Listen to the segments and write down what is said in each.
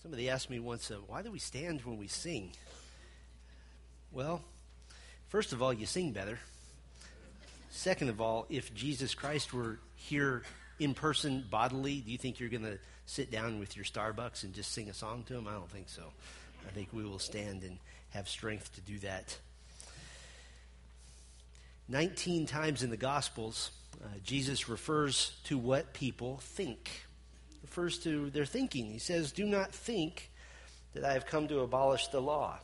Somebody asked me once, why do we stand when we sing? Well, first of all, you sing better. Second of all, if Jesus Christ were here in person bodily, do you think you're going to sit down with your Starbucks and just sing a song to him? I don't think so. I think we will stand and have strength to do that. 19 times in the Gospels, Jesus refers to what people think. Refers to their thinking. He says, "Do not think that I have come to abolish the law."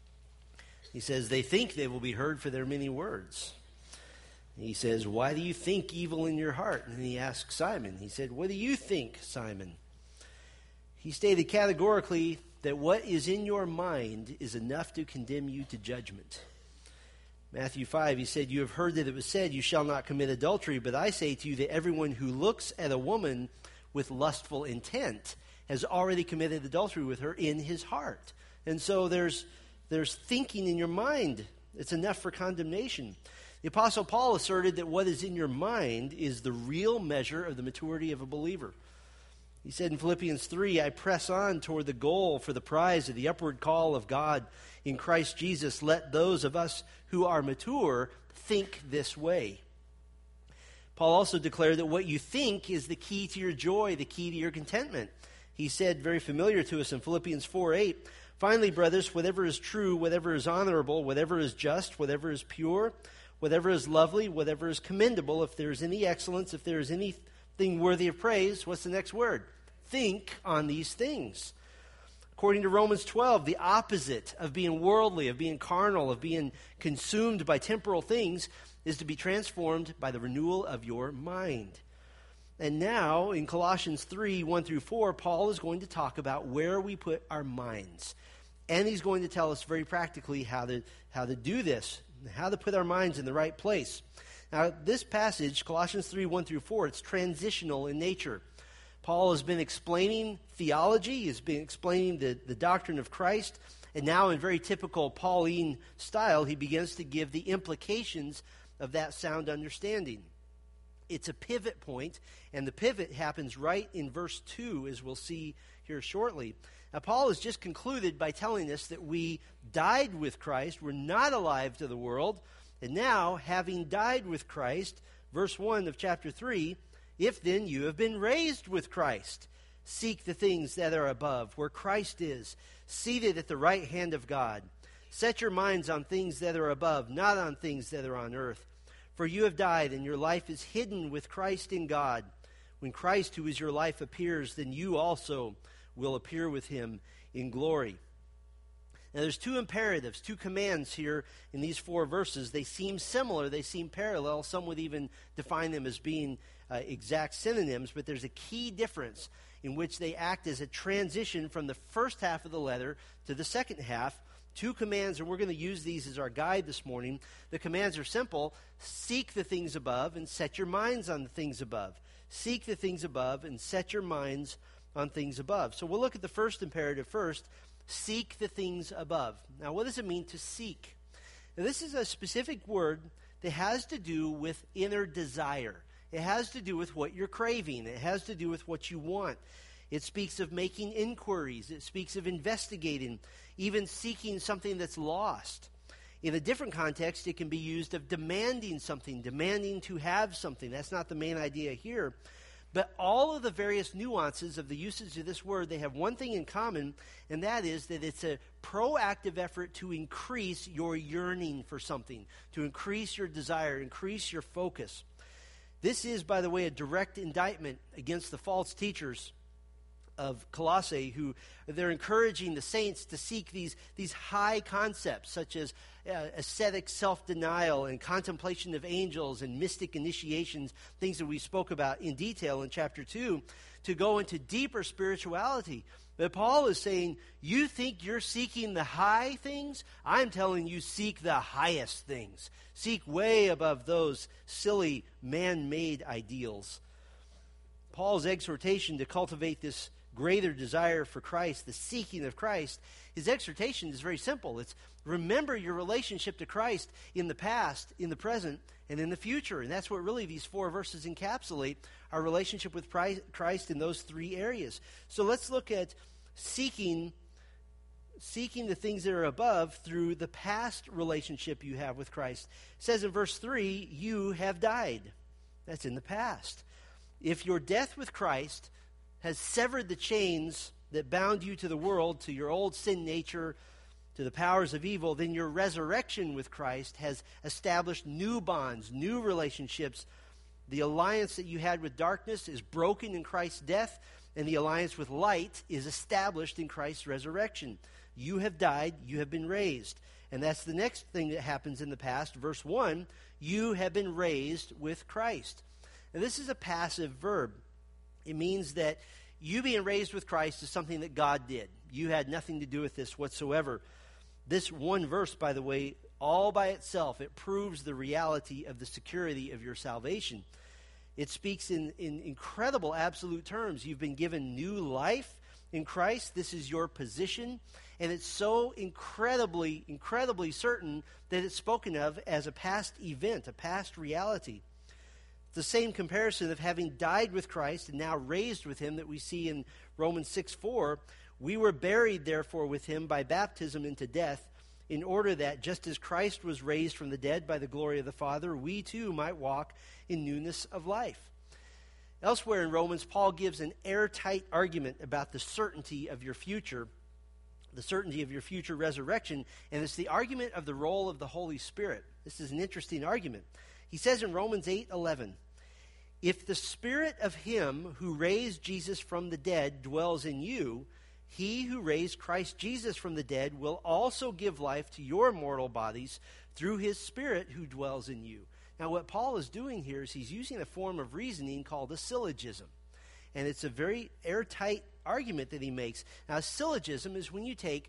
He says, "They think they will be heard for their many words." He says, "Why do you think evil in your heart?" And he asked Simon. He said, "What do you think, Simon?" He stated categorically that what is in your mind is enough to condemn you to judgment. Matthew 5, he said, "You have heard that it was said, 'You shall not commit adultery,' but I say to you that everyone who looks at a woman with lustful intent has already committed adultery with her in his heart." And so there's thinking in your mind. It's enough for condemnation. The Apostle Paul asserted that what is in your mind is the real measure of the maturity of a believer. He said in Philippians 3, "I press on toward the goal for the prize of the upward call of God in Christ Jesus. Let those of us who are mature think this way." Paul also declared that what you think is the key to your joy, the key to your contentment. He said, very familiar to us in Philippians 4:8, "Finally, brothers, whatever is true, whatever is honorable, whatever is just, whatever is pure, whatever is lovely, whatever is commendable, if there is any excellence, if there is anything worthy of praise," what's the next word? Think on these things. According to Romans 12, the opposite of being worldly, of being carnal, of being consumed by temporal things is to be transformed by the renewal of your mind. And now, in Colossians 3, 1 through 4, Paul is going to talk about where we put our minds. And he's going to tell us very practically how to do this, how to put our minds in the right place. Now, this passage, Colossians 3, 1 through 4, it's transitional in nature. Paul has been explaining theology, he's been explaining the doctrine of Christ, and now in very typical Pauline style, he begins to give the implications of that sound understanding. It's a pivot point, and the pivot happens right in verse 2, as we'll see here shortly. Now, Paul has just concluded by telling us that we died with Christ, we're not alive to the world, and now, having died with Christ, verse 1 of chapter 3, "If then you have been raised with Christ, seek the things that are above, where Christ is, seated at the right hand of God. Set your minds on things that are above, not on things that are on earth. For you have died, and your life is hidden with Christ in God. When Christ, who is your life, appears, then you also will appear with him in glory." Now there's two imperatives, two commands here in these 4 verses. They seem similar, they seem parallel. Some would even define them as being exact synonyms, but there's a key difference in which they act as a transition from the first half of the letter to the second half. 2 commands, and we're going to use these as our guide this morning. The commands are simple. Seek the things above and set your minds on the things above. Seek the things above and set your minds on things above. So we'll look at the first imperative first. Seek the things above. Now, what does it mean to seek? Now, this is a specific word that has to do with inner desire. It has to do with what you're craving. It has to do with what you want. It speaks of making inquiries. It speaks of investigating, even seeking something that's lost. In a different context, it can be used of demanding something, demanding to have something. That's not the main idea here. But all of the various nuances of the usage of this word, they have one thing in common, and that is that it's a proactive effort to increase your yearning for something, to increase your desire, increase your focus. This is, by the way, a direct indictment against the false teachers of Colossae, who they're encouraging the saints to seek these high concepts such as ascetic self-denial and contemplation of angels and mystic initiations, things that we spoke about in detail in chapter 2, to go into deeper spirituality. But Paul is saying, you think you're seeking the high things? I'm telling you, seek the highest things. Seek way above those silly man-made ideals. Paul's exhortation to cultivate this greater desire for Christ, the seeking of Christ, his exhortation is very simple. It's remember your relationship to Christ in the past, in the present, and in the future. And that's what really these 4 verses encapsulate, our relationship with Christ in those 3 areas. So let's look at seeking the things that are above through the past relationship you have with Christ. It says in verse 3, you have died. That's in the past. If your death with Christ has severed the chains that bound you to the world, to your old sin nature, to the powers of evil, then your resurrection with Christ has established new bonds, new relationships. The alliance that you had with darkness is broken in Christ's death, and the alliance with light is established in Christ's resurrection. You have died, you have been raised. And that's the next thing that happens in the past. Verse 1, you have been raised with Christ. And this is a passive verb. It means that you being raised with Christ is something that God did. You had nothing to do with this whatsoever. This one verse, by the way, all by itself, it proves the reality of the security of your salvation. It speaks in incredible absolute terms. You've been given new life in Christ. This is your position. And it's so incredibly, incredibly certain that it's spoken of as a past event, a past reality. The same comparison of having died with Christ and now raised with him that we see in Romans 6:4. We were buried, therefore, with him by baptism into death, in order that, just as Christ was raised from the dead by the glory of the Father, we too might walk in newness of life. Elsewhere in Romans, Paul gives an airtight argument about the certainty of your future, the certainty of your future resurrection, and it's the argument of the role of the Holy Spirit. This is an interesting argument. He says in Romans 8:11, if the Spirit of him who raised Jesus from the dead dwells in you, he who raised Christ Jesus from the dead will also give life to your mortal bodies through his Spirit who dwells in you. Now, what Paul is doing here is he's using a form of reasoning called a syllogism. And it's a very airtight argument that he makes. Now, a syllogism is when you take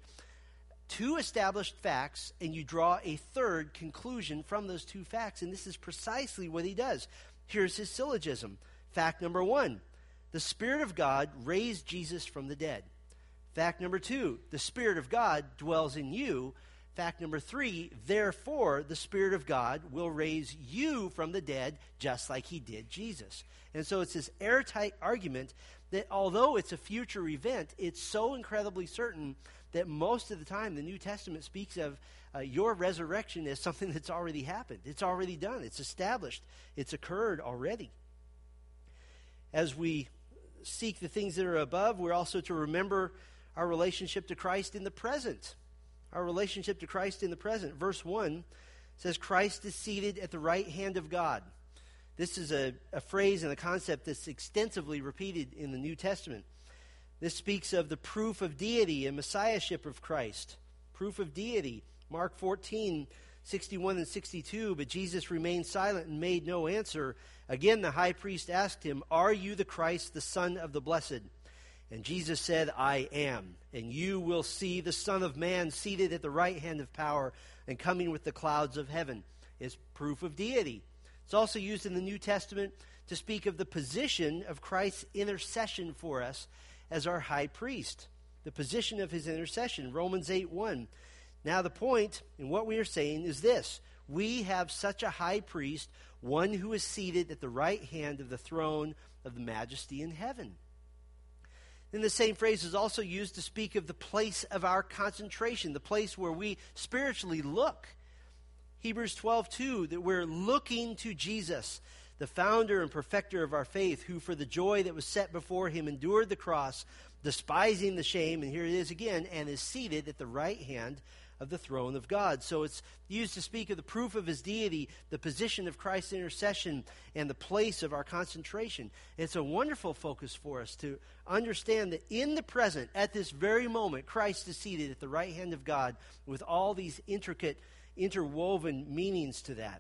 two established facts and you draw a third conclusion from those two facts. And this is precisely what he does. Here's his syllogism. Fact number 1, the Spirit of God raised Jesus from the dead. Fact number 2, the Spirit of God dwells in you. Fact number 3, therefore the Spirit of God will raise you from the dead just like he did Jesus. And so it's this airtight argument that although it's a future event, it's so incredibly certain that most of the time the New Testament speaks of your resurrection as something that's already happened. It's already done. It's established. It's occurred already. As we seek the things that are above, we're also to remember our relationship to Christ in the present. Our relationship to Christ in the present. Verse 1 says, Christ is seated at the right hand of God. This is a phrase and a concept that's extensively repeated in the New Testament. This speaks of the proof of deity and messiahship of Christ. Proof of deity. Mark 14:61 and 62, but Jesus remained silent and made no answer. Again the high priest asked him, are you the Christ, the Son of the Blessed? And Jesus said, I am. And you will see the Son of Man seated at the right hand of power and coming with the clouds of heaven. It's proof of deity. It's also used in the New Testament to speak of the position of Christ's intercession for us as our high priest. The position of his intercession. Romans 8:1. Now the point in what we are saying is this. We have such a high priest, one who is seated at the right hand of the throne of the majesty in heaven. Then the same phrase is also used to speak of the place of our concentration, the place where we spiritually look. Hebrews 12:2, that we're looking to Jesus, the founder and perfecter of our faith, who for the joy that was set before him endured the cross, despising the shame, and here it is again, and is seated at the right hand of the throne of God. So it's used to speak of the proof of his deity, the position of Christ's intercession, and the place of our concentration. It's a wonderful focus for us to understand that in the present, at this very moment, Christ is seated at the right hand of God with all these intricate, interwoven meanings to that.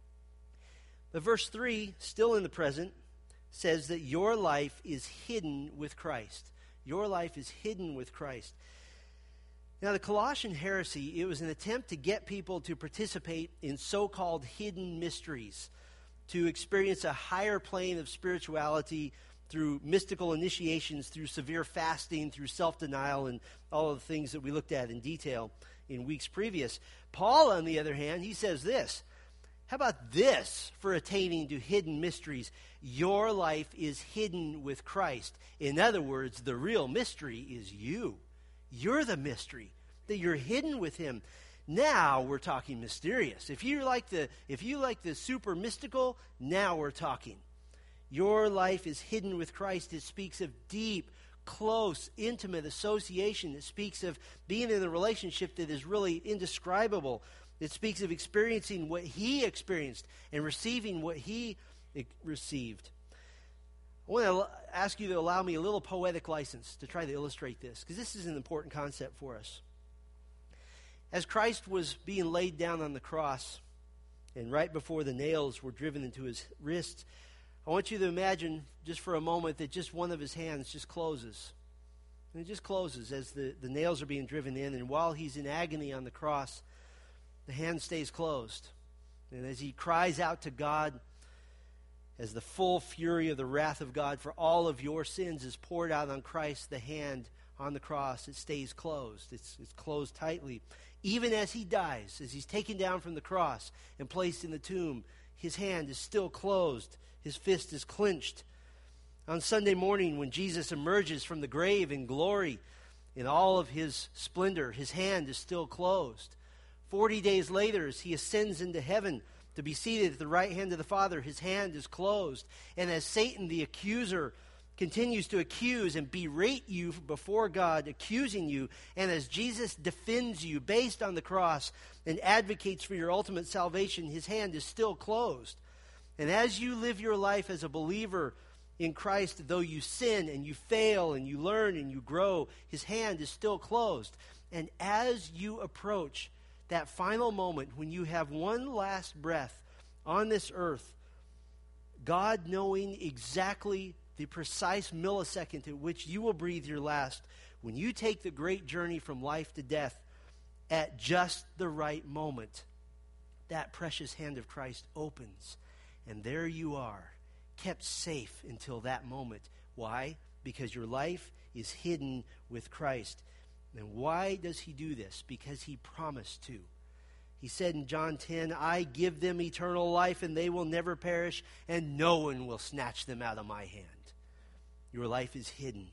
But verse 3, still in the present, says that your life is hidden with Christ. Your life is hidden with Christ. Now, the Colossian heresy, it was an attempt to get people to participate in so-called hidden mysteries, to experience a higher plane of spirituality through mystical initiations, through severe fasting, through self-denial, and all of the things that we looked at in detail in weeks previous. Paul, on the other hand, he says this, How about this for attaining to hidden mysteries? Your life is hidden with Christ. In other words, the real mystery is you. You're the mystery, that you're hidden with him. Now we're talking mysterious. If you like the super mystical, now we're talking. Your life is hidden with Christ. It speaks of deep, close, intimate association. It speaks of being in a relationship that is really indescribable. It speaks of experiencing what he experienced and receiving what he received. I want to ask you to allow me a little poetic license to try to illustrate this, because this is an important concept for us. As Christ was being laid down on the cross, and right before the nails were driven into his wrists, I want you to imagine just for a moment that just one of his hands just closes. And it just closes as the nails are being driven in, and while he's in agony on the cross, the hand stays closed. And as he cries out to God, as the full fury of the wrath of God for all of your sins is poured out on Christ, the hand on the cross, it stays closed. It's closed tightly. Even as he dies, as he's taken down from the cross and placed in the tomb, his hand is still closed. His fist is clenched. On Sunday morning, when Jesus emerges from the grave in glory, in all of his splendor, his hand is still closed. 40 days later, as he ascends into heaven to be seated at the right hand of the Father, his hand is closed. And as Satan, the accuser, continues to accuse and berate you before God, accusing you, and as Jesus defends you based on the cross and advocates for your ultimate salvation, his hand is still closed. And as you live your life as a believer in Christ, though you sin and you fail and you learn and you grow, his hand is still closed. And as you approach that final moment when you have one last breath on this earth, God, knowing exactly the precise millisecond at which you will breathe your last, when you take the great journey from life to death, at just the right moment, that precious hand of Christ opens, and there you are, kept safe until that moment. Why? Because your life is hidden with Christ. And why does he do this? Because he promised to. He said in John 10, I give them eternal life, and they will never perish, and no one will snatch them out of my hand. Your life is hidden.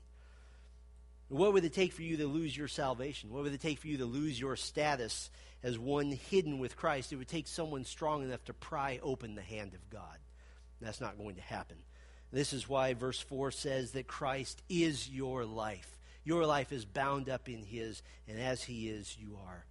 What would it take for you to lose your salvation? What would it take for you to lose your status as one hidden with Christ? It would take someone strong enough to pry open the hand of God. That's not going to happen. This is why verse 4 says that Christ is your life. Your life is bound up in his, and as he is, you are.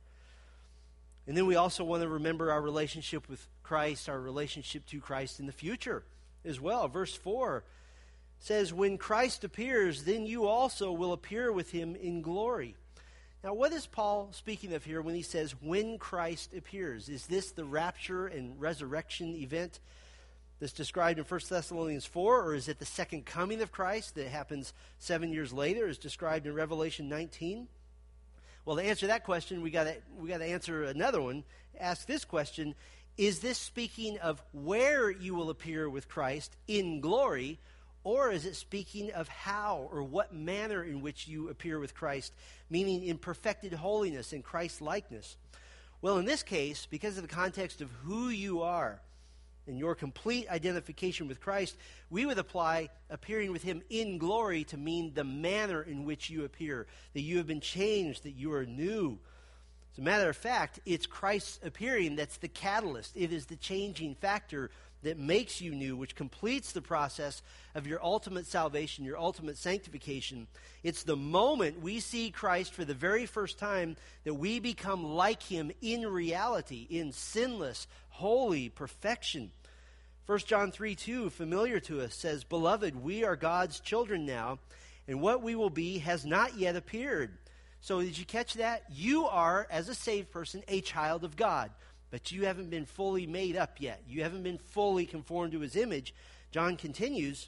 And then we also want to remember our relationship with Christ, our relationship to Christ in the future as well. Verse 4 says, when Christ appears, then you also will appear with him in glory. Now, what is Paul speaking of here when he says, when Christ appears? Is this the rapture and resurrection event that's described in 1 Thessalonians 4, or is it the second coming of Christ that happens 7 years later, as described in Revelation 19? Well, to answer that question, we got to answer another one. Ask this question: is this speaking of where you will appear with Christ in glory, or is it speaking of how or what manner in which you appear with Christ, meaning in perfected holiness and Christ-likeness? Well, in this case, because of the context of who you are and your complete identification with Christ, we would apply appearing with him in glory to mean the manner in which you appear, that you have been changed, that you are new. As a matter of fact, it's Christ's appearing that's the catalyst. It is the changing factor that makes you new, which completes the process of your ultimate salvation, your ultimate sanctification. It's the moment we see Christ for the very first time that we become like him in reality, in sinless, holy perfection. 1 John 3:2, familiar to us, says, Beloved, we are God's children now, and what we will be has not yet appeared. So did you catch that? You are, as a saved person, a child of God. But you haven't been fully made up yet. You haven't been fully conformed to his image. John continues,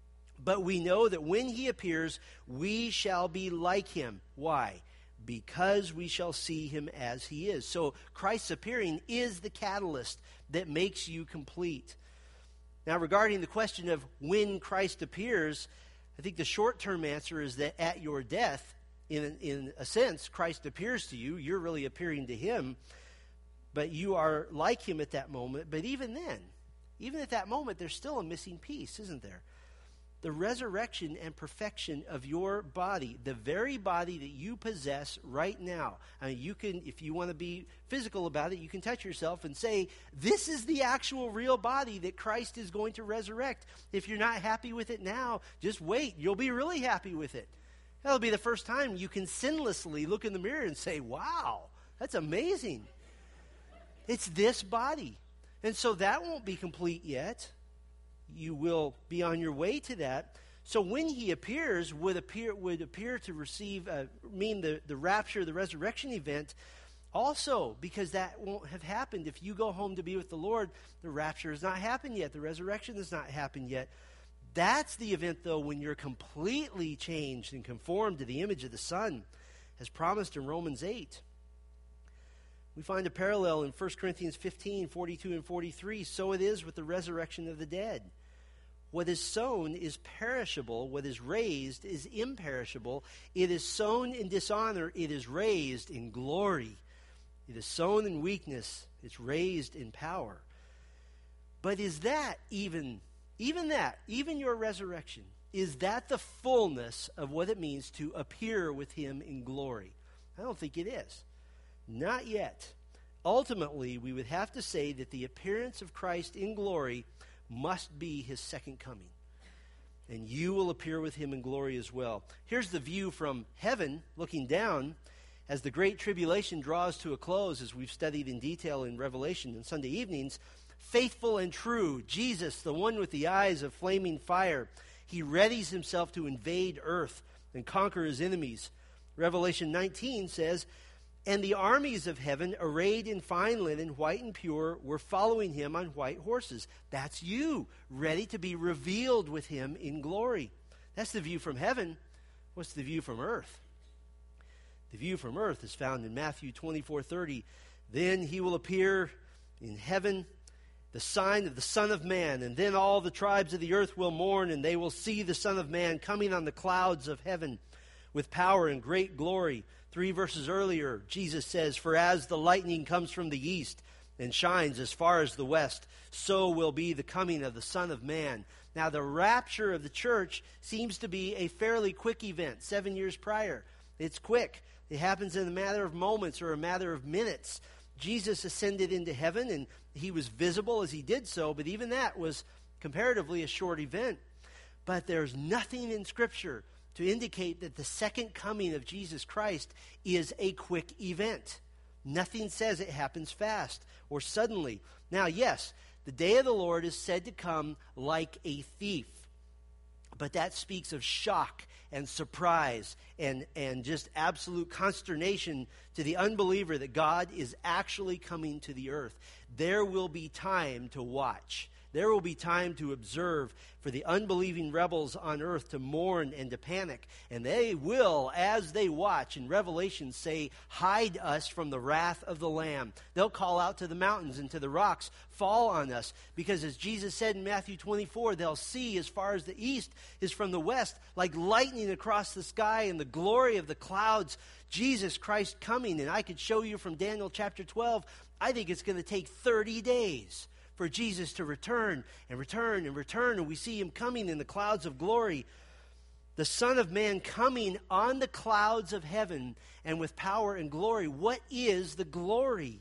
but we know that when he appears, we shall be like him. Why? Because we shall see him as he is. So Christ's appearing is the catalyst that makes you complete. Now, regarding the question of when Christ appears, I think the short-term answer is that at your death, in a sense, Christ appears to you. You're really appearing to him. but you are like him at that moment. But even then, even at that moment, there's still a missing piece, isn't there? The resurrection and perfection of your body, the very body that you possess right now. I mean, you can, if you want to be physical about it, you can touch yourself and say, this is the actual real body that Christ is going to resurrect. If you're not happy with it now, just wait. You'll be really happy with it. That'll be the first time you can sinlessly look in the mirror and say, wow, that's amazing. It's this body. And so that won't be complete yet. You will be on your way to that. So when he appears, would appear to receive, mean the rapture, the resurrection event, also, because that won't have happened. If you go home to be with the Lord, the rapture has not happened yet. The resurrection has not happened yet. That's the event, though, when you're completely changed and conformed to the image of the Son, as promised in Romans 8. We find a parallel in 1 Corinthians 15, 42 and 43. So it is with the resurrection of the dead. What is sown is perishable. What is raised is imperishable. It is sown in dishonor. It is raised in glory. It is sown in weakness. It's raised in power. But is that even your resurrection, is that the fullness of what it means to appear with him in glory? I don't think it is. Not yet. Ultimately, we would have to say that the appearance of Christ in glory must be his second coming. And you will appear with him in glory as well. Here's the view from heaven, looking down, as the great tribulation draws to a close, as we've studied in detail in Revelation on Sunday evenings. Faithful and true, Jesus, the one with the eyes of flaming fire, he readies himself to invade earth and conquer his enemies. Revelation 19 says, and the armies of heaven, arrayed in fine linen, white and pure, were following him on white horses. That's you, ready to be revealed with him in glory. That's the view from heaven. What's the view from earth? The view from earth is found in Matthew 24:30. Then he will appear in heaven, the sign of the Son of Man, and then all the tribes of the earth will mourn, and they will see the Son of Man coming on the clouds of heaven with power and great glory. 3 verses earlier, Jesus says, for as the lightning comes from the east and shines as far as the west, so will be the coming of the Son of Man. Now, the rapture of the church seems to be a fairly quick event, 7 years prior. It's quick. It happens in a matter of moments or a matter of minutes. Jesus ascended into heaven, and he was visible as he did so, but even that was comparatively a short event. But there's nothing in Scripture to indicate that the second coming of Jesus Christ is a quick event. Nothing says it happens fast or suddenly. Now, yes, the day of the Lord is said to come like a thief, but that speaks of shock and surprise and just absolute consternation to the unbeliever that God is actually coming to the earth. There will be time to watch. There will be time to observe, for the unbelieving rebels on earth to mourn and to panic. And they will, as they watch, in Revelation say, hide us from the wrath of the Lamb. They'll call out to the mountains and to the rocks, fall on us. Because as Jesus said in Matthew 24, they'll see as far as the east is from the west, like lightning across the sky, and the glory of the clouds, Jesus Christ coming. And I could show you from Daniel chapter 12, I think it's going to take 30 days for Jesus to return and return and return, and we see him coming in the clouds of glory. The Son of Man coming on the clouds of heaven and with power and glory. What is the glory?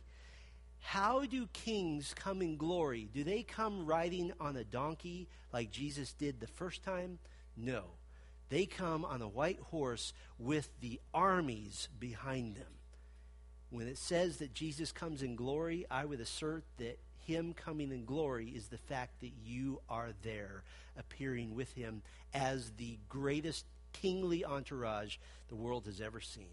How do kings come in glory? Do they come riding on a donkey like Jesus did the first time? No. They come on a white horse with the armies behind them. When it says that Jesus comes in glory, I would assert that him coming in glory is the fact that you are there, appearing with him as the greatest kingly entourage the world has ever seen.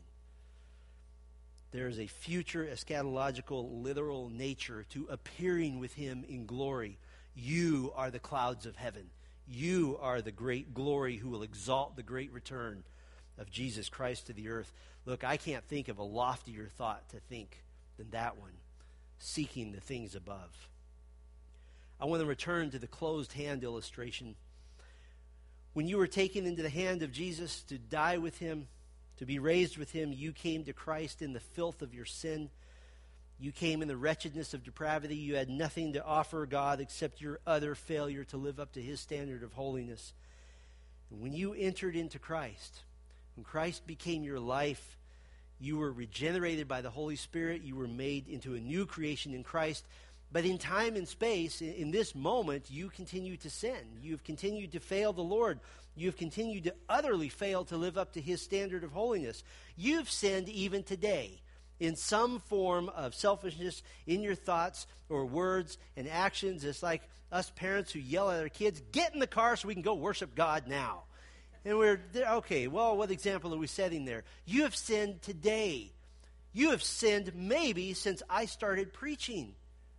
There is a future eschatological, literal nature to appearing with him in glory. You are the clouds of heaven. You are the great glory who will exalt the great return of Jesus Christ to the earth. Look, I can't think of a loftier thought to think than that one. Seeking the things above. I want to return to the closed hand illustration. When you were taken into the hand of Jesus to die with him, to be raised with him, you came to Christ in the filth of your sin. You came in the wretchedness of depravity. You had nothing to offer God except your utter failure to live up to his standard of holiness. And when you entered into Christ, when Christ became your life, you were regenerated by the Holy Spirit. You were made into a new creation in Christ. But in time and space, in this moment, you continue to sin. You've continued to fail the Lord. You've continued to utterly fail to live up to his standard of holiness. You've sinned even today in some form of selfishness in your thoughts or words and actions. It's like us parents who yell at our kids, get in the car so we can go worship God now. And we're, okay, well, what example are we setting there? You have sinned today. You have sinned maybe since I started preaching.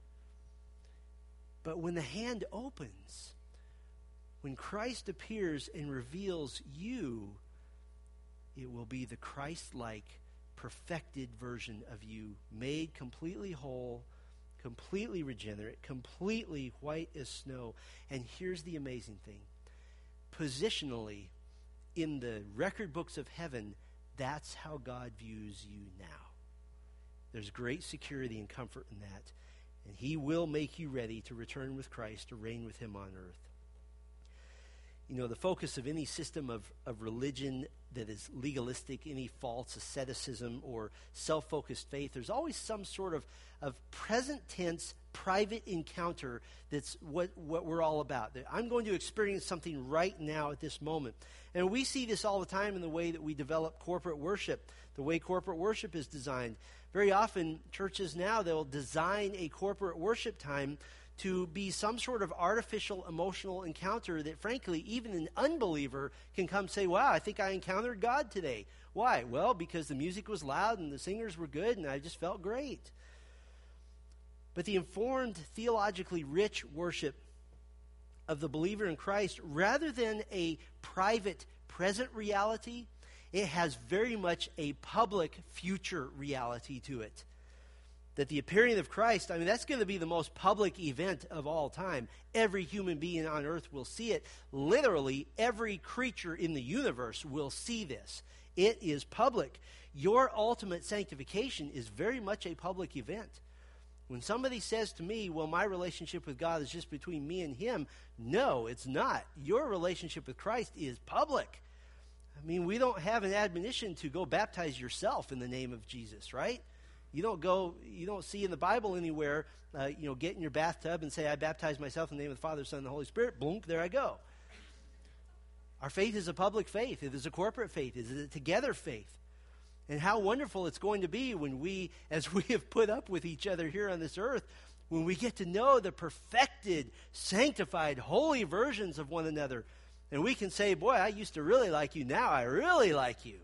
But when the hand opens, when Christ appears and reveals you, it will be the Christ-like, perfected version of you, made completely whole, completely regenerate, completely white as snow. And here's the amazing thing. Positionally, in the record books of heaven, that's how God views you now. There's great security and comfort in that. And he will make you ready to return with Christ, to reign with him on earth. You know, the focus of any system of religion that is legalistic, any false asceticism or self-focused faith, there's always some sort of present tense, private encounter that's what we're all about. That I'm going to experience something right now at this moment. And we see this all the time in the way that we develop corporate worship, the way corporate worship is designed. Very often, churches now, they'll design a corporate worship time to be some sort of artificial emotional encounter that, frankly, even an unbeliever can come say, wow, I think I encountered God today. Why? Well, because the music was loud and the singers were good and I just felt great. But the informed, theologically rich worship of the believer in Christ, rather than a private present reality, it has very much a public future reality to it. That the appearing of Christ, I mean, that's going to be the most public event of all time. Every human being on earth will see it. Literally, every creature in the universe will see this. It is public. Your ultimate sanctification is very much a public event. When somebody says to me, well, my relationship with God is just between me and him, no, it's not. Your relationship with Christ is public. I mean, we don't have an admonition to go baptize yourself in the name of Jesus, right? You don't see in the Bible anywhere, get in your bathtub and say, I baptize myself in the name of the Father, Son, and the Holy Spirit. Boom, there I go. Our faith is a public faith. It is a corporate faith. It is a together faith. And how wonderful it's going to be when we, as we have put up with each other here on this earth, when we get to know the perfected, sanctified, holy versions of one another. And we can say, boy, I used to really like you. Now I really like you.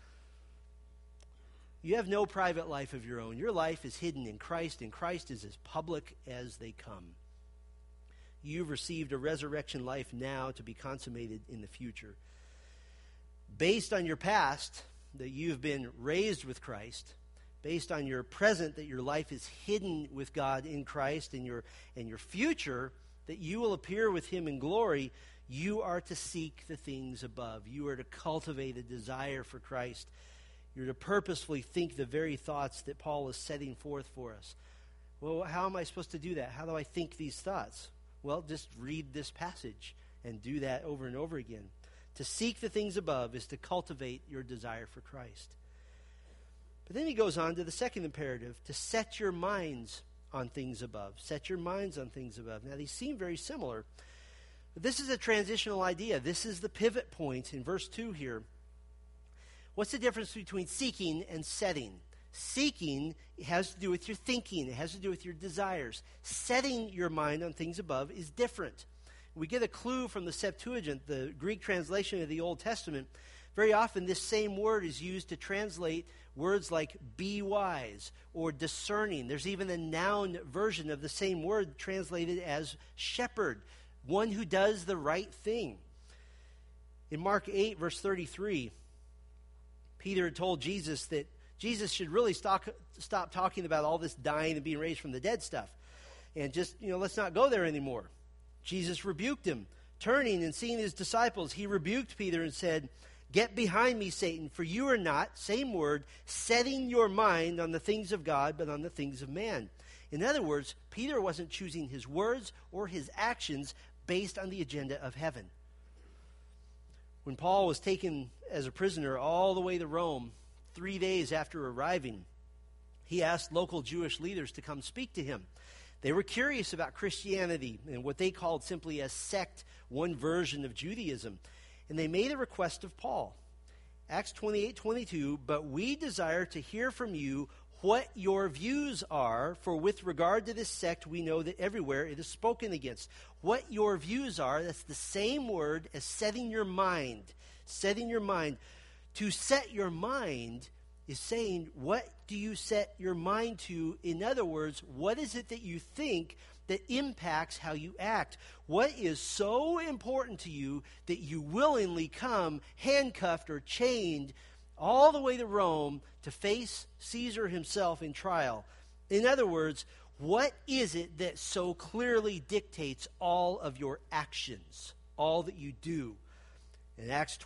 You have no private life of your own. Your life is hidden in Christ, and Christ is as public as they come. You've received a resurrection life now to be consummated in the future. Based on your past, that you've been raised with Christ, based on your present, that your life is hidden with God in Christ, and your future, that you will appear with him in glory, you are to seek the things above. You are to cultivate a desire for Christ. You're to purposefully think the very thoughts that Paul is setting forth for us. Well, how am I supposed to do that? How do I think these thoughts? Well, just read this passage and do that over and over again. To seek the things above is to cultivate your desire for Christ. But then he goes on to the second imperative, to set your minds on things above. Set your minds on things above. Now, these seem very similar. But this is a transitional idea. This is the pivot point in verse 2 here. What's the difference between seeking and setting? Seeking has to do with your thinking. It has to do with your desires. Setting your mind on things above is different. We get a clue from the Septuagint, the Greek translation of the Old Testament. Very often this same word is used to translate words like be wise or discerning. There's even a noun version of the same word translated as shepherd, one who does the right thing. In Mark 8, verse 33, Peter had told Jesus that Jesus should really stop talking about all this dying and being raised from the dead stuff. And just, let's not go there anymore. Jesus rebuked him. Turning and seeing his disciples, he rebuked Peter and said, Get behind me, Satan, for you are not, same word, setting your mind on the things of God, but on the things of man. In other words, Peter wasn't choosing his words or his actions based on the agenda of heaven. When Paul was taken as a prisoner all the way to Rome, 3 days after arriving, he asked local Jewish leaders to come speak to him. They were curious about Christianity and what they called simply a sect, one version of Judaism. And they made a request of Paul. Acts 28:22, but we desire to hear from you what your views are, for with regard to this sect, we know that everywhere it is spoken against. What your views are, that's the same word as setting your mind. Setting your mind. To set your mind is saying, what do you set your mind to? In other words, what is it that you think that impacts how you act? What is so important to you that you willingly come handcuffed or chained all the way to Rome to face Caesar himself in trial? In other words, what is it that so clearly dictates all of your actions, all that you do? In Acts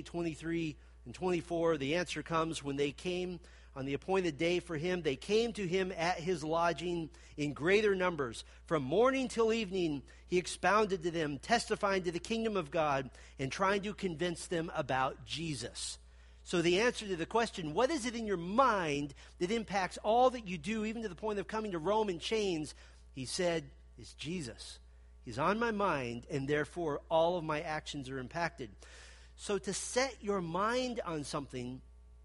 28:23 and 24, the answer comes when they came on the appointed day for him. They came to him at his lodging in greater numbers. From morning till evening, he expounded to them, testifying to the kingdom of God and trying to convince them about Jesus. So the answer to the question, what is it in your mind that impacts all that you do, even to the point of coming to Rome in chains? He said, it's Jesus. He's on my mind, and therefore all of my actions are impacted. So to set your mind on something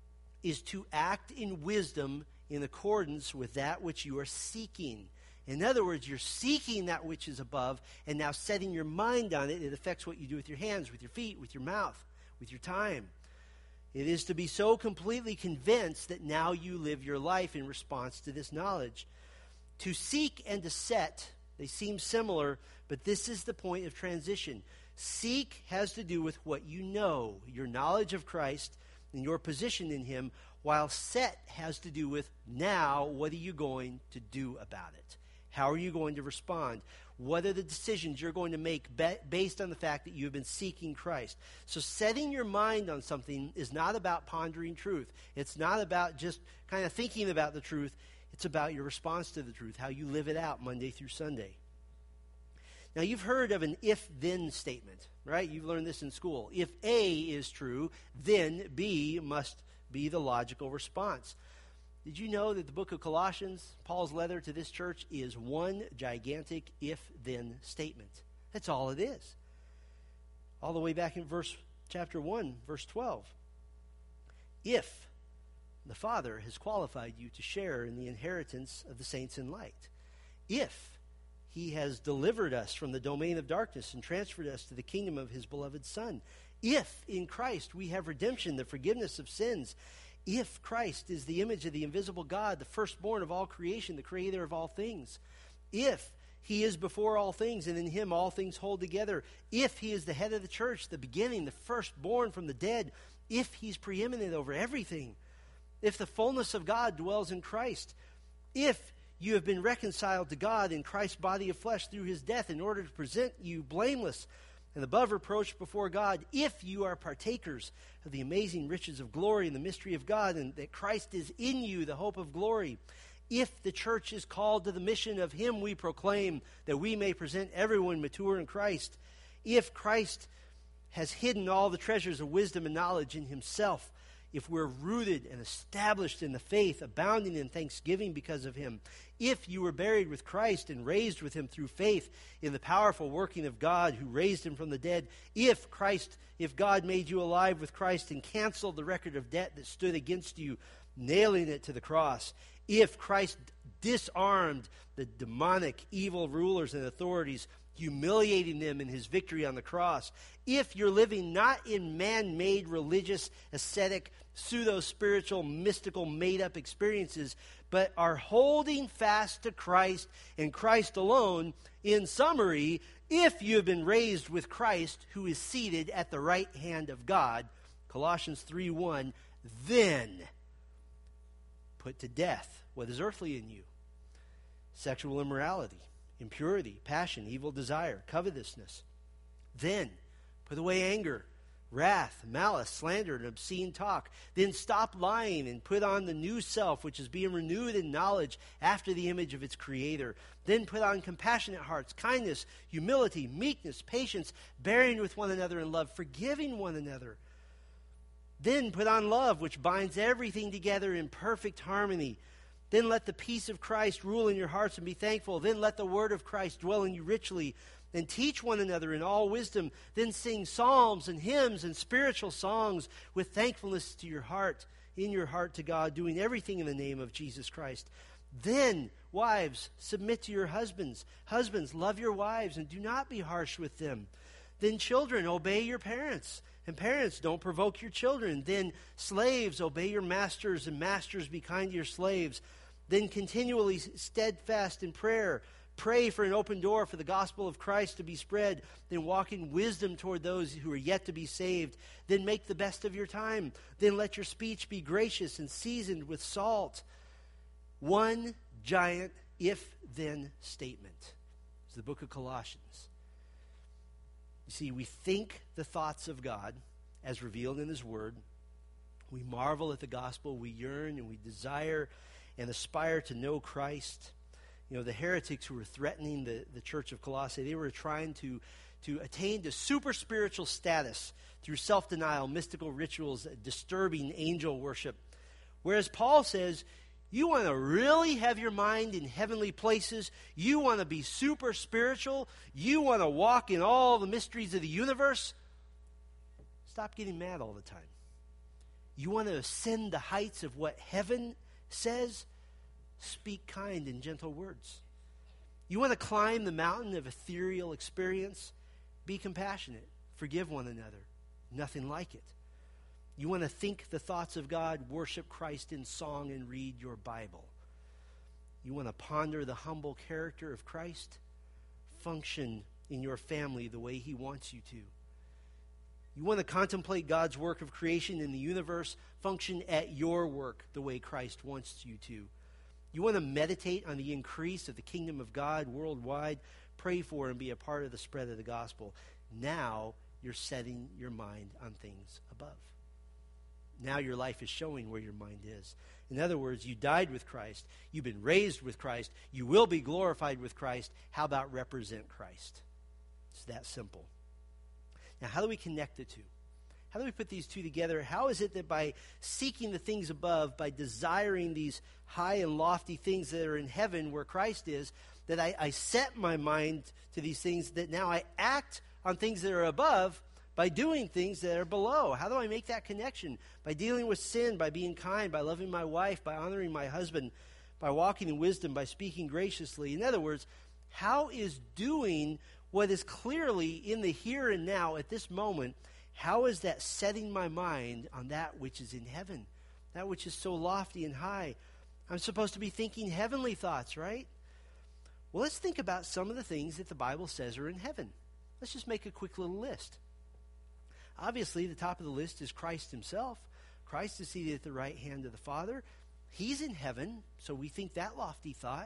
is to act in wisdom in accordance with that which you are seeking. In other words, you're seeking that which is above, and now setting your mind on it. It affects what you do with your hands, with your feet, with your mouth, with your time. It is to be so completely convinced that now you live your life in response to this knowledge. To seek and to set, they seem similar, but this is the point of transition. Seek has to do with what you know, your knowledge of Christ and your position in him, while set has to do with now, what are you going to do about it? How are you going to respond? What are the decisions you're going to make based on the fact that you've been seeking Christ? So setting your mind on something is not about pondering truth. It's not about just kind of thinking about the truth. It's about your response to the truth, how you live it out Monday through Sunday. Now, you've heard of an if-then statement, right? You've learned this in school. If A is true, then B must be the logical response. Did you know that the book of Colossians, Paul's letter to this church, is one gigantic if-then statement? That's all it is. All the way back in chapter 1, verse 12. If the Father has qualified you to share in the inheritance of the saints in light. If he has delivered us from the domain of darkness and transferred us to the kingdom of his beloved Son. If in Christ we have redemption, the forgiveness of sins. If Christ is the image of the invisible God, the firstborn of all creation, the creator of all things. If he is before all things, and in him all things hold together. If he is the head of the church, the beginning, the firstborn from the dead. If he's preeminent over everything. If the fullness of God dwells in Christ. If you have been reconciled to God in Christ's body of flesh through his death in order to present you blameless and above reproach before God. If you are partakers of the amazing riches of glory and the mystery of God, and that Christ is in you, the hope of glory. If the church is called to the mission of him we proclaim, that we may present everyone mature in Christ. If Christ has hidden all the treasures of wisdom and knowledge in himself. If we're rooted and established in the faith, abounding in thanksgiving because of him. If you were buried with Christ and raised with him through faith in the powerful working of God who raised him from the dead. If God made you alive with Christ and canceled the record of debt that stood against you, nailing it to the cross. If Christ disarmed the demonic evil rulers and authorities, humiliating them in his victory on the cross. If you're living not in man-made religious, ascetic, pseudo-spiritual, mystical, made-up experiences, but are holding fast to Christ and Christ alone, in summary, if you have been raised with Christ who is seated at the right hand of God, Colossians 3:1, then put to death what is earthly in you. Sexual immorality, impurity, passion, evil desire, covetousness. Then put away anger, wrath, malice, slander, and obscene talk. Then stop lying and put on the new self, which is being renewed in knowledge after the image of its creator. Then put on compassionate hearts, kindness, humility, meekness, patience, bearing with one another in love, forgiving one another. Then put on love, which binds everything together in perfect harmony. Then let the peace of Christ rule in your hearts and be thankful. Then let the word of Christ dwell in you richly. Then teach one another in all wisdom. Then sing psalms and hymns and spiritual songs with thankfulness to your heart, in your heart to God, doing everything in the name of Jesus Christ. Then, wives, submit to your husbands. Husbands, love your wives and do not be harsh with them. Then children, obey your parents. And parents, don't provoke your children. Then slaves, obey your masters, and masters, be kind to your slaves. Then continually steadfast in prayer. Pray for an open door for the gospel of Christ to be spread. Then walk in wisdom toward those who are yet to be saved. Then make the best of your time. Then let your speech be gracious and seasoned with salt. One giant if-then statement. It's the book of Colossians. You see, we think the thoughts of God as revealed in His Word. We marvel at the gospel. We yearn and we desire and aspire to know Christ. You know, the heretics who were threatening the church of Colossae, they were trying to attain to super spiritual status through self-denial, mystical rituals, disturbing angel worship. Whereas Paul says, you want to really have your mind in heavenly places. You want to be super spiritual. You want to walk in all the mysteries of the universe. Stop getting mad all the time. You want to ascend the heights of what heaven says? Speak kind and gentle words. You want to climb the mountain of ethereal experience? Be compassionate. Forgive one another. Nothing like it. You want to think the thoughts of God, worship Christ in song, and read your Bible. You want to ponder the humble character of Christ? Function in your family the way He wants you to. You want to contemplate God's work of creation in the universe? Function at your work the way Christ wants you to. You want to meditate on the increase of the kingdom of God worldwide? Pray for and be a part of the spread of the gospel. Now you're setting your mind on things above. Now your life is showing where your mind is. In other words, you died with Christ. You've been raised with Christ. You will be glorified with Christ. How about represent Christ? It's that simple. Now, how do we connect the two? How do we put these two together? How is it that by seeking the things above, by desiring these high and lofty things that are in heaven where Christ is, that I set my mind to these things, that now I act on things that are above by doing things that are below? How do I make that connection? By dealing with sin, by being kind, by loving my wife, by honoring my husband, by walking in wisdom, by speaking graciously. In other words, how is doing what is clearly in the here and now at this moment, how is that setting my mind on that which is in heaven, that which is so lofty and high? I'm supposed to be thinking heavenly thoughts, right? Well, let's think about some of the things that the Bible says are in heaven. Let's just make a quick little list. Obviously, the top of the list is Christ Himself. Christ is seated at the right hand of the Father. He's in heaven, so we think that lofty thought.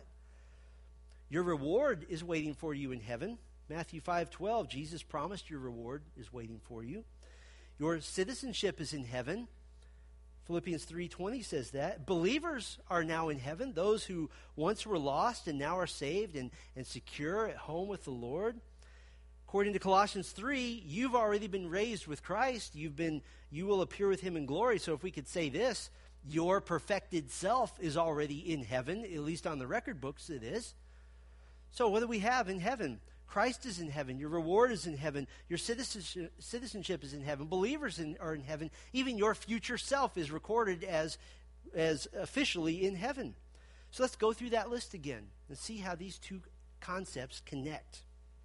Your reward is waiting for you in heaven. Matthew 5:12, Jesus promised your reward is waiting for you. Your citizenship is in heaven. Philippians 3:20 says that. Believers are now in heaven, those who once were lost and now are saved and secure at home with the Lord. According to Colossians 3, you've already been raised with Christ. You will appear with Him in glory. So if we could say this, your perfected self is already in heaven, at least on the record books it is. So what do we have in heaven? Christ is in heaven. Your reward is in heaven. Your citizenship is in heaven. Believers are in heaven. Even your future self is recorded as officially in heaven. So let's go through that list again and see how these two concepts connect.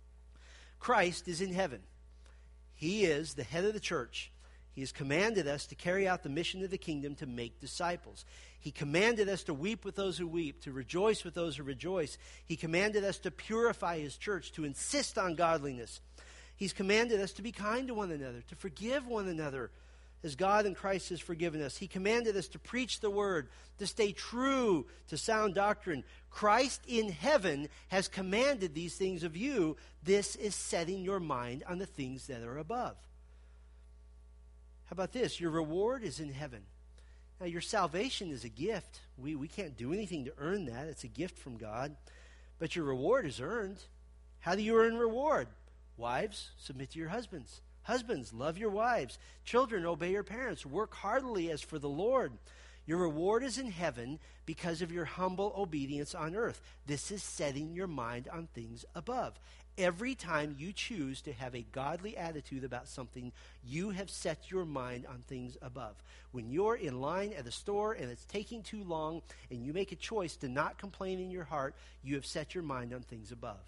Christ is in heaven. He is the head of the church. He has commanded us to carry out the mission of the kingdom to make disciples. He commanded us to weep with those who weep, to rejoice with those who rejoice. He commanded us to purify His church, to insist on godliness. He's commanded us to be kind to one another, to forgive one another as God in Christ has forgiven us. He commanded us to preach the word, to stay true to sound doctrine. Christ in heaven has commanded these things of you. This is setting your mind on the things that are above. How about this? Your reward is in heaven. Now, your salvation is a gift. We can't do anything to earn that. It's a gift from God. But your reward is earned. How do you earn reward? Wives, submit to your husbands. Husbands, love your wives. Children, obey your parents. Work heartily as for the Lord. Your reward is in heaven because of your humble obedience on earth. This is setting your mind on things above. Every time you choose to have a godly attitude about something, you have set your mind on things above. When you're in line at a store and it's taking too long and you make a choice to not complain in your heart, you have set your mind on things above.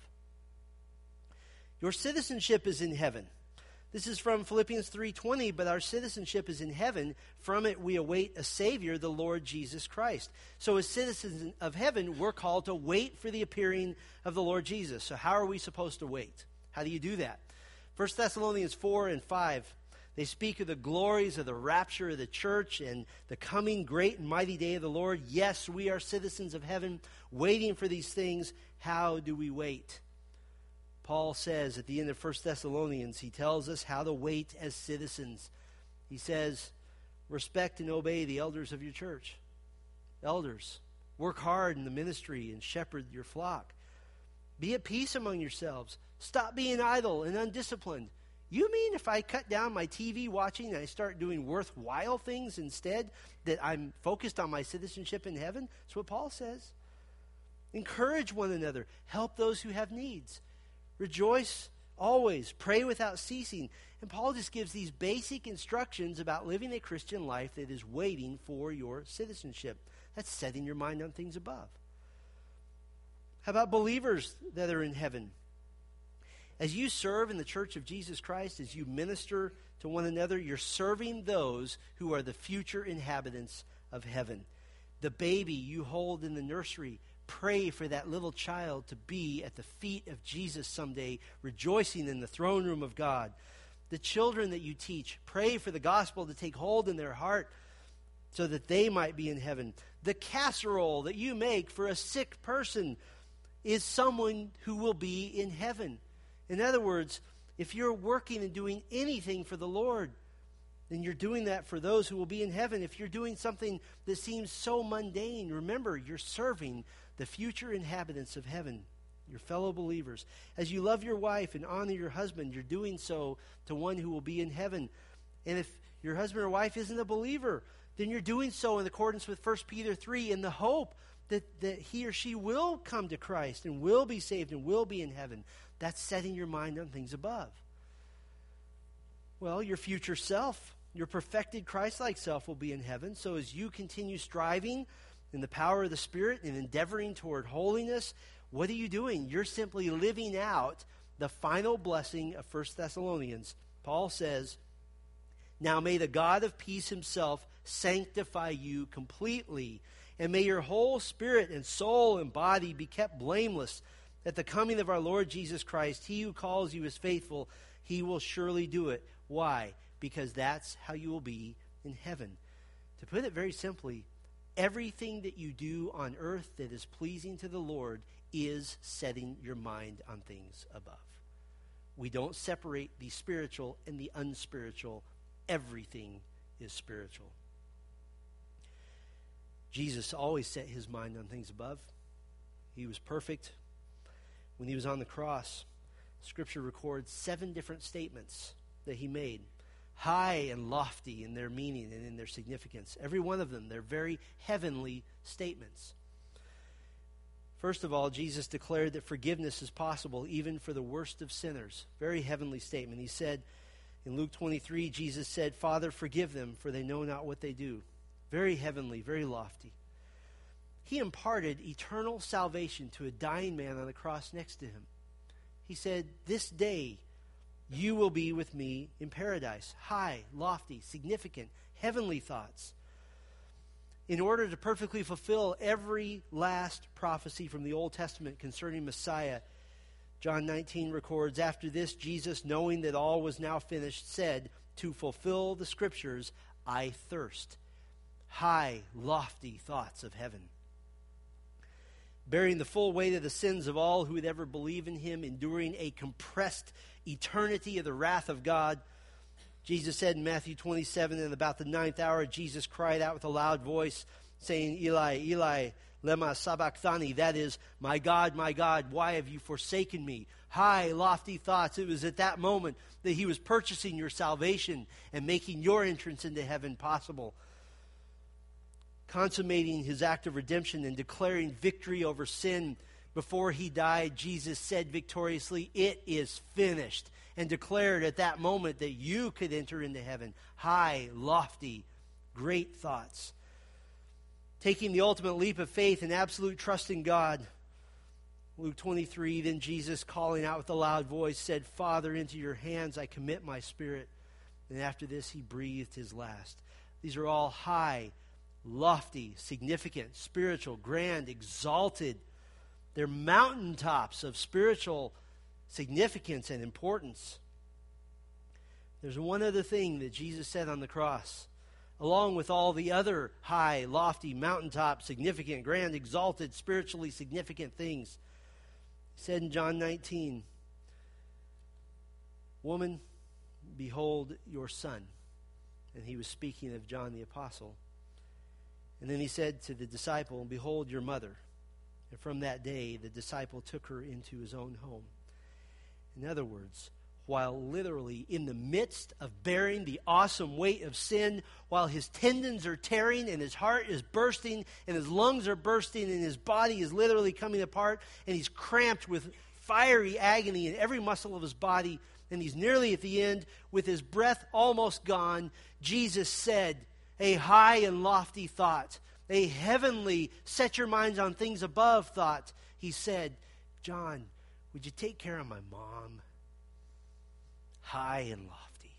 Your citizenship is in heaven. This is from Philippians 3:20, but our citizenship is in heaven. From it we await a Savior, the Lord Jesus Christ. So as citizens of heaven, we're called to wait for the appearing of the Lord Jesus. So how are we supposed to wait? How do you do that? 1 Thessalonians 4 and 5, they speak of the glories of the rapture of the church and the coming great and mighty day of the Lord. Yes, we are citizens of heaven, waiting for these things. How do we wait? Paul says at the end of 1 Thessalonians, he tells us how to wait as citizens. He says, respect and obey the elders of your church. Elders, work hard in the ministry and shepherd your flock. Be at peace among yourselves. Stop being idle and undisciplined. You mean if I cut down my TV watching and I start doing worthwhile things instead, that I'm focused on my citizenship in heaven? That's what Paul says. Encourage one another. Help those who have needs. Rejoice always. Pray without ceasing. And Paul just gives these basic instructions about living a Christian life that is waiting for your citizenship. That's setting your mind on things above. How about believers that are in heaven? As you serve in the church of Jesus Christ, as you minister to one another, you're serving those who are the future inhabitants of heaven. The baby you hold in the nursery, pray for that little child to be at the feet of Jesus someday, rejoicing in the throne room of God. The children that you teach, pray for the gospel to take hold in their heart so that they might be in heaven. The casserole that you make for a sick person is someone who will be in heaven. In other words, if you're working and doing anything for the Lord, then you're doing that for those who will be in heaven. If you're doing something that seems so mundane, remember, you're serving the future inhabitants of heaven, your fellow believers. As you love your wife and honor your husband, you're doing so to one who will be in heaven. And if your husband or wife isn't a believer, then you're doing so in accordance with 1 Peter 3 in the hope that he or she will come to Christ and will be saved and will be in heaven. That's setting your mind on things above. Well, your future self, your perfected Christ-like self will be in heaven. So as you continue striving in the power of the Spirit and endeavoring toward holiness, what are you doing? You're simply living out the final blessing of 1 Thessalonians. Paul says, now may the God of peace himself sanctify you completely, and may your whole spirit and soul and body be kept blameless at the coming of our Lord Jesus Christ. He who calls you is faithful. He will surely do it. Why? Because that's how you will be in heaven. To put it very simply, everything that you do on earth that is pleasing to the Lord is setting your mind on things above. We don't separate the spiritual and the unspiritual. Everything is spiritual. Jesus always set his mind on things above. He was perfect. When he was on the cross, Scripture records 7 different statements that he made, high and lofty in their meaning and in their significance. Every one of them, they're very heavenly statements. First of all, Jesus declared that forgiveness is possible even for the worst of sinners. Very heavenly statement. He said, in Luke 23, Jesus said, Father, forgive them, for they know not what they do. Very heavenly, very lofty. He imparted eternal salvation to a dying man on the cross next to him. He said, this day you will be with me in paradise. High, lofty, significant, heavenly thoughts. In order to perfectly fulfill every last prophecy from the Old Testament concerning Messiah, John 19 records, after this, Jesus, knowing that all was now finished, said, to fulfill the Scriptures, I thirst. High, lofty thoughts of heaven. Bearing the full weight of the sins of all who would ever believe in him, enduring a compressed eternity of the wrath of God, Jesus said in Matthew 27, in about the 9th hour, Jesus cried out with a loud voice, saying, Eli, Eli, lema sabachthani. That is, my God, why have you forsaken me? High, lofty thoughts. It was at that moment that he was purchasing your salvation and making your entrance into heaven possible. Consummating his act of redemption and declaring victory over sin. Before he died, Jesus said victoriously, it is finished, and declared at that moment that you could enter into heaven. High, lofty, great thoughts. Taking the ultimate leap of faith and absolute trust in God. Luke 23, then Jesus, calling out with a loud voice, said, Father, into your hands I commit my spirit. And after this he breathed his last. These are all high, lofty, significant, spiritual, grand, exalted. They're mountaintops of spiritual significance and importance. There's one other thing that Jesus said on the cross, along with all the other high, lofty, mountaintop, significant, grand, exalted, spiritually significant things. He said in John 19, Woman, behold your son. And he was speaking of John the Apostle. And then he said to the disciple, Behold your mother. And from that day, the disciple took her into his own home. In other words, while literally in the midst of bearing the awesome weight of sin, while his tendons are tearing and his heart is bursting and his lungs are bursting and his body is literally coming apart and he's cramped with fiery agony in every muscle of his body and he's nearly at the end with his breath almost gone, Jesus said a high and lofty thought, a heavenly, set your minds on things above thought. He said, John, would you take care of my mom? High and lofty.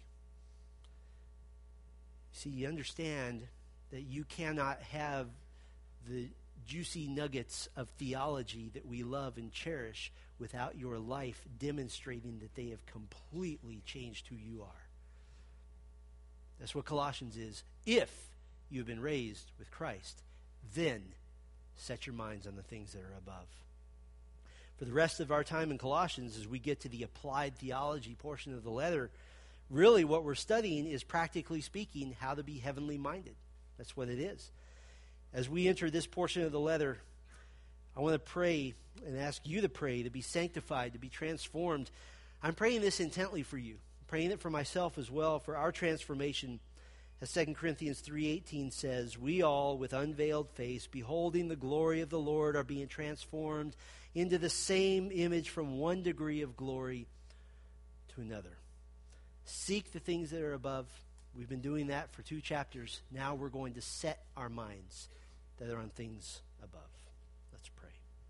See, you understand that you cannot have the juicy nuggets of theology that we love and cherish without your life demonstrating that they have completely changed who you are. That's what Colossians is. If you've been raised with Christ, then set your minds on the things that are above. For the rest of our time in Colossians, as we get to the applied theology portion of the letter, really what we're studying is, practically speaking, how to be heavenly minded. That's what it is. As we enter this portion of the letter, I want to pray and ask you to pray, to be sanctified, to be transformed. I'm praying this intently for you. I'm praying it for myself as well, for our transformation. As 2 Corinthians 3:18 says, we all, with unveiled face, beholding the glory of the Lord, are being transformed into the same image from one degree of glory to another. Seek the things that are above. We've been doing that for 2 chapters. Now we're going to set our minds that are on things above. Let's pray.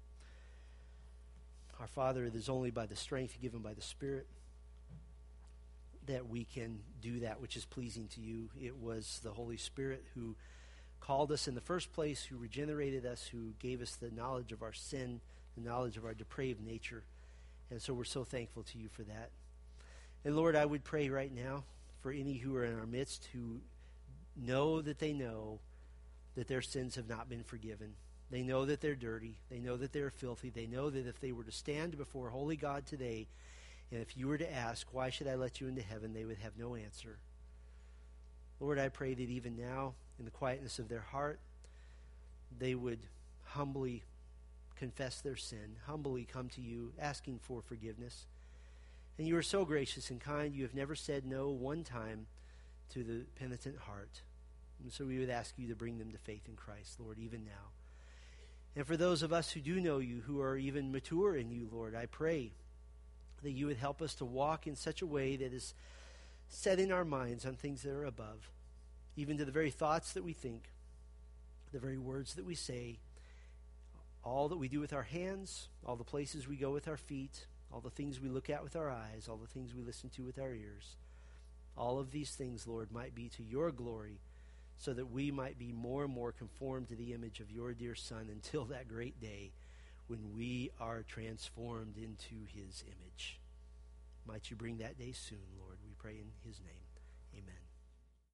Our Father, it is only by the strength given by the Spirit that we can do that which is pleasing to you. It was the Holy Spirit who called us in the first place, who regenerated us, who gave us the knowledge of our sin, the knowledge of our depraved nature. And so we're so thankful to you for that. And Lord, I would pray right now for any who are in our midst who know that their sins have not been forgiven. They know that they're dirty. They know that they're filthy. They know that if they were to stand before holy God today, and if you were to ask, why should I let you into heaven, they would have no answer. Lord, I pray that even now, in the quietness of their heart, they would humbly confess their sin, humbly come to you, asking for forgiveness. And you are so gracious and kind. You have never said no one time to the penitent heart. And so we would ask you to bring them to faith in Christ, Lord, even now. And for those of us who do know you, who are even mature in you, Lord, I pray that you would help us to walk in such a way that is setting our minds on things that are above, even to the very thoughts that we think, the very words that we say, all that we do with our hands, all the places we go with our feet, all the things we look at with our eyes, all the things we listen to with our ears. All of these things, Lord, might be to your glory, so that we might be more and more conformed to the image of your dear Son until that great day when we are transformed into his image. Might you bring that day soon, Lord, we pray in his name. Amen.